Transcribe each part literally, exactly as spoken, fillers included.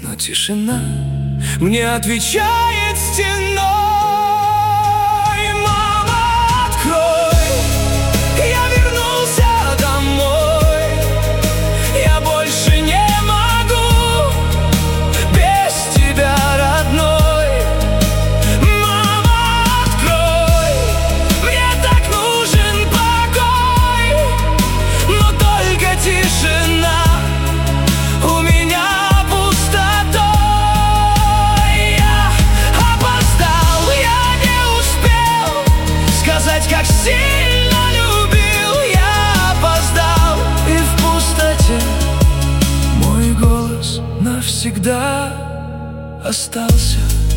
но тишина мне отвечает стеной. Мама, открой, я вернулся домой. Я больше не могу без тебя, родной. Мама, открой, мне так нужен покой, но только тишина. У меня пустота. Я опоздал, я не успел сказать, как сильно любил. Я опоздал, и в пустоте мой голос навсегда остался.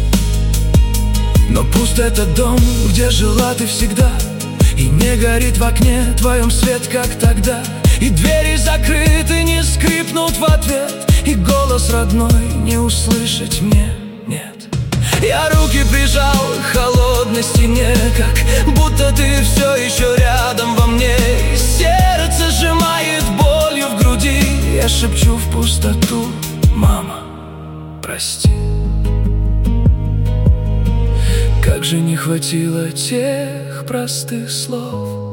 Но пуст этот дом, где жила ты всегда, и не горит в окне твоем свет, как тогда. И двери закрыты, не скрипнут в ответ, и голос родной не услышать мне нет. Я руки прижал к холодной стене, как будто ты все еще рядом во мне. И сердце сжимает болью в груди. Я шепчу в пустоту: мама, прости. Как же не хватило тех простых слов,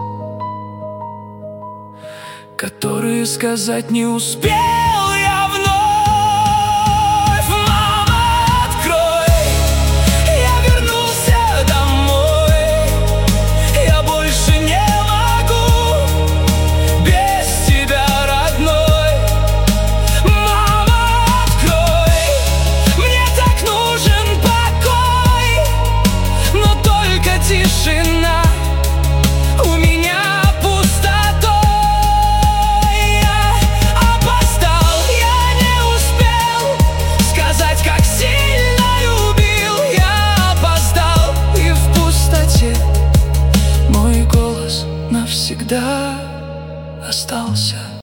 которые сказать не успел я вновь. Мама, открой, я вернулся домой. Я больше не могу без тебя, родной. Мама, открой, мне так нужен покой, но только тишина. У меня навсегда остался.